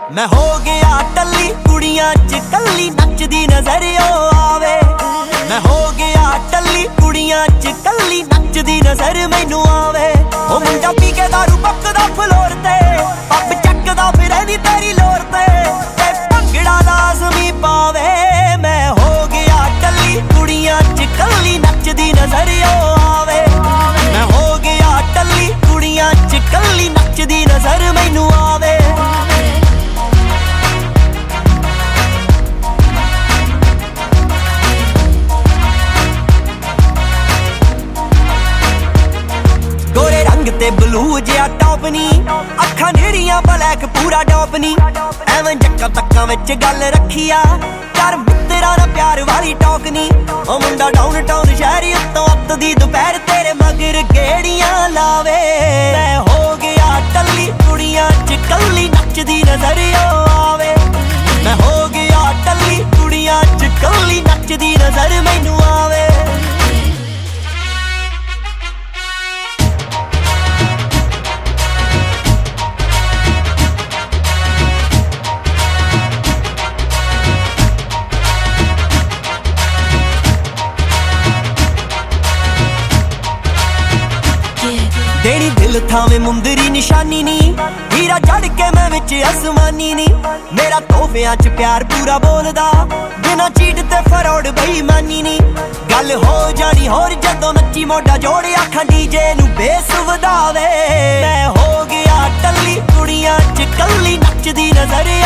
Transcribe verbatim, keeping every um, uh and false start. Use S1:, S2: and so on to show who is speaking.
S1: मैं हो गया टल्ली कुड़ियां च कल्ली नचदी नजर ओ आवे। मैं हो गया टल्ली कुड़ियां च कल्ली नचदी नजर मैनू आवे। ओ मुंडा पी के दारू पकदा फ्लोर ते पब चकदा फिरे नी तेरी लोर ते ते भंगड़ा लाजमी पावे। मैं हो गया टल्ली कुड़ियां च कल्ली नचदी नजर ओ आवे। मैं हो गया टल्ली कुड़ियां च कल्ली नचदी नजर मैनू आवे। गोरे रंग ते ब्लू जिहा टॉप नी अखां नेड़ियां ब्लैक पूरा डॉप नी एवें जक्का तक्कां विच गल रखिया कर मित्तरा ना प्यार वाली टॉक नी। ओ मुंडा डाउन टाउन शहरी उत्तों अत दी दोपहर तेरे मगर गेड़ियां लावे। मैं हो गया टल्ली कुड़ियां च कल्ली नचदी नजर ओ आवे। मैं हो गया टल्ली कुड़ियां च कल्ली नचदी नजर मैनू आवे। तेरी दिल थावे मुंदरी निशानी नी हीरा चढ़ के मैं विच आसमानी नी। मेरा तोहफियां च प्यार पूरा बोलदा बिना चीट ते फरौड बेईमानी नी। गल हो जानी होर जदों नच्ची मोढा जोड़ आखां डीजे नू बेस वधावे। मैं हो गया टल्ली कुड़ियां च कल्ली नचदी नजर